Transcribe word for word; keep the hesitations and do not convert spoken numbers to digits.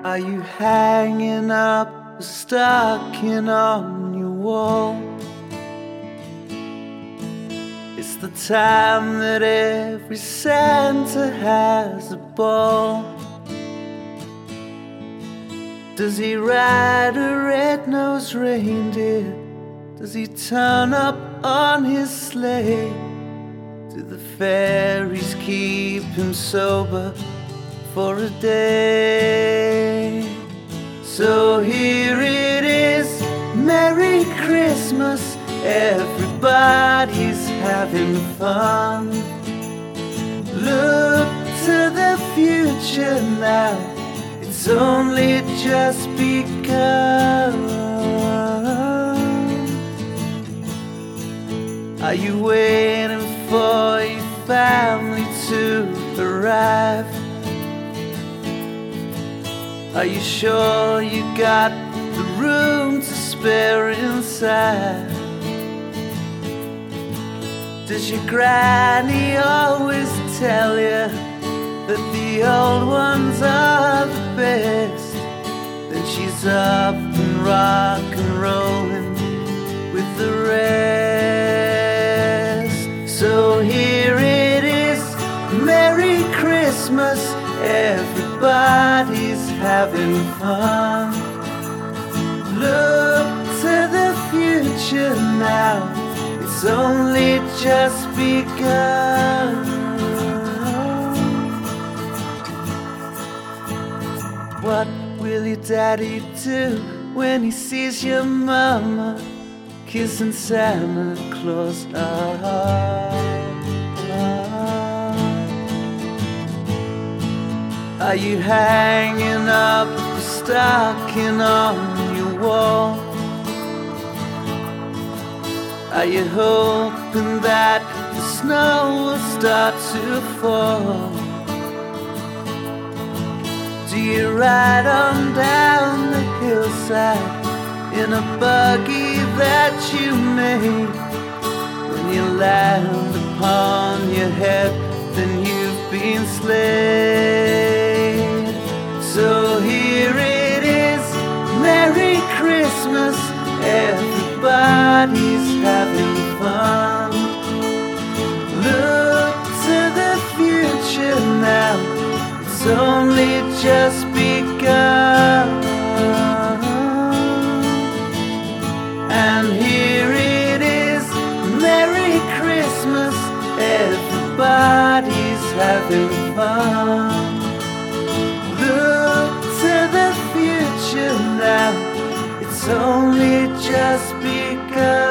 Are you hanging up or stuck in on your wall? It's the time that every Santa has a ball. Does he ride a red-nosed reindeer? Does he turn up on his sleigh? Do the fairies keep him sober for a day? So here it is, Merry Christmas, everybody's having fun. Look to the future now, it's only just begun. Are you waiting for your family to arrive? Are you sure you got the room to spare inside? Does your granny always tell you that the old ones are the best? Then she's up and rock and rolling with the rest. So here it is, Merry Christmas, everybody's having fun. Look to the future now, it's only just begun. What will your daddy do when he sees your mama kissing Santa Claus? Ah, ah. Are you hanging up or stuck in on your wall? Are you hoping that the snow will start to fall? Do you ride on down the hillside in a buggy that you made? When you land upon your head, then you've been slayed. So here it is, Merry Christmas, everybody's having fun. Look to the future now, it's only just begun. And here it is, Merry Christmas, everybody's having fun. Look to the future now, it's only just begun.